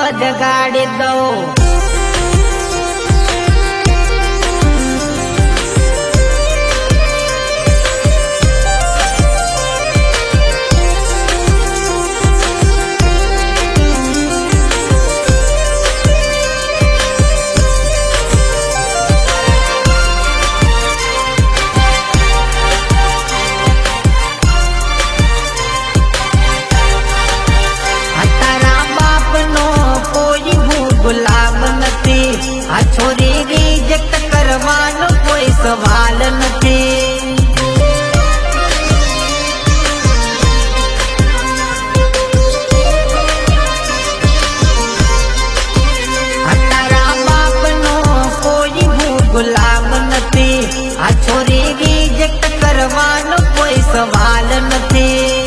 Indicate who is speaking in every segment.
Speaker 1: जगाड़ी दो। गुलाम नथी आ छोरी रिजेक्ट करवानो कोई सवाल नथी। तारा बाप नो कोई गुलाम नथी आ छोरी रिजेक्ट करवानो कोई सवाल नथी।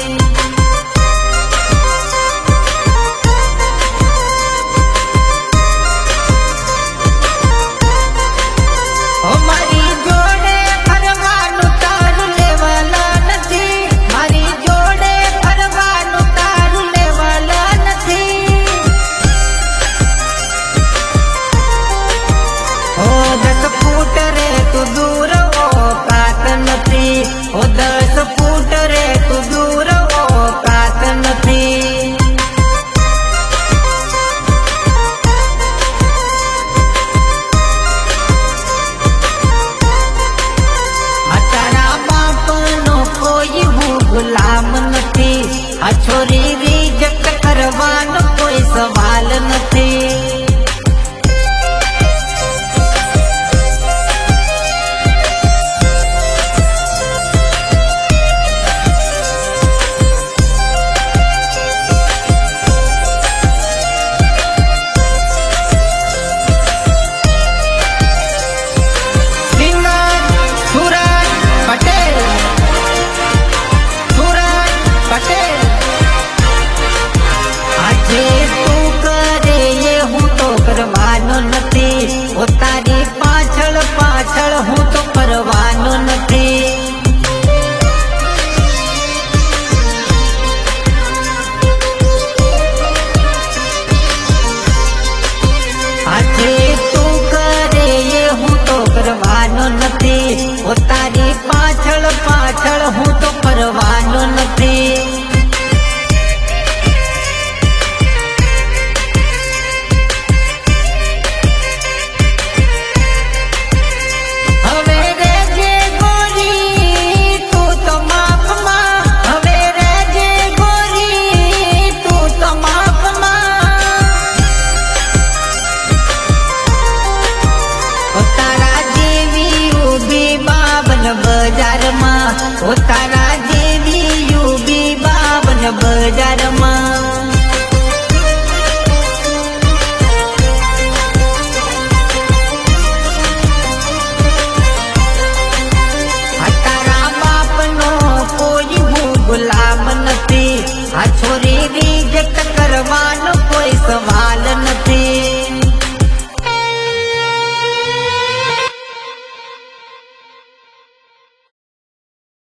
Speaker 1: ओ 10 फुट रे तू दूर औकात नथी। तारा बाप नो कोई गुलाम नथी आ छोरी रिजेक्ट करवानो कोई सवाल नथी। ओ तारी पाछळ पाछळ हूँ तो परवानो नथी। आजे तू करे ये हूँ तो करवानो नथी। ओ तारी पाछळ पाछळ हूँ तो परवानो नथी। तारा जेवी उभी बाबन बजार मा ओ तारा